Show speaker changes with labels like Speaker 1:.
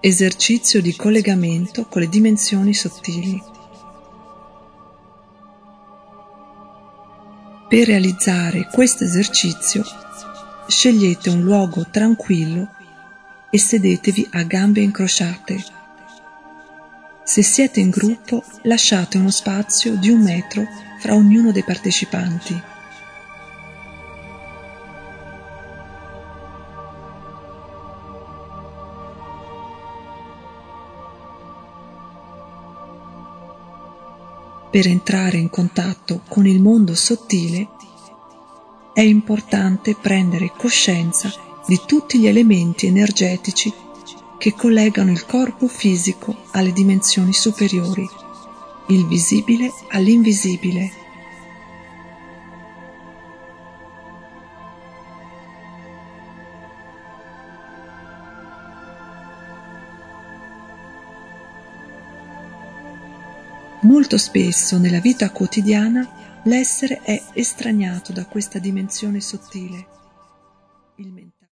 Speaker 1: Esercizio di collegamento con le dimensioni sottili. Per realizzare questo esercizio, scegliete un luogo tranquillo e sedetevi a gambe incrociate. Se siete in gruppo, lasciate uno spazio di 1 metro fra ognuno dei partecipanti. Per entrare in contatto con il mondo sottile è importante prendere coscienza di tutti gli elementi energetici che collegano il corpo fisico alle dimensioni superiori, il visibile all'invisibile. Molto spesso nella vita quotidiana l'essere è estraniato da questa dimensione sottile, il mentale.